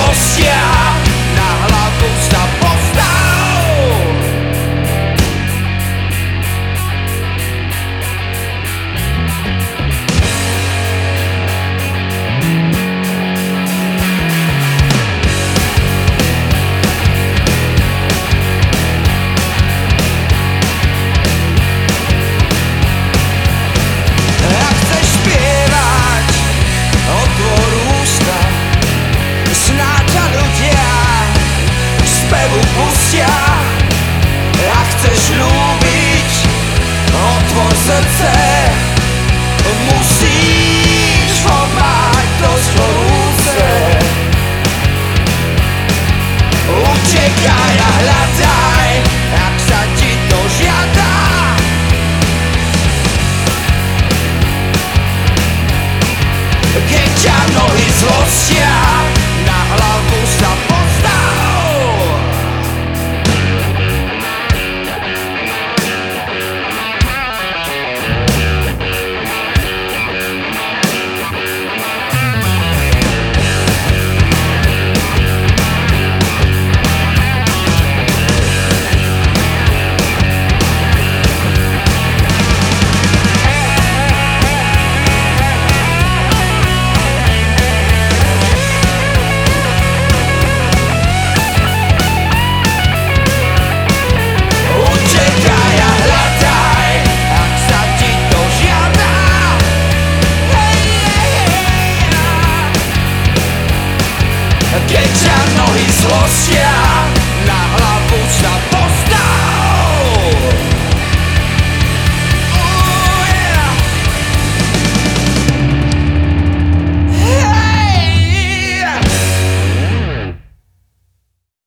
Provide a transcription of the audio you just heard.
zlostia, na hlavu sa postav. Ak chceš spievať, otvor ústa, snáď ťa ľudia k spevu pustia. Ak chceš ľúbiť, otvor srdce, musíš ho mať dosť horúce. Utekaj a hľadaj, ak sa ti to žiada. Keď ťa nohy zlostia, na hlavu sa postav. Utekaj a hľadaj, ak sa ti to žiada. Keď ťa nohy zlostia,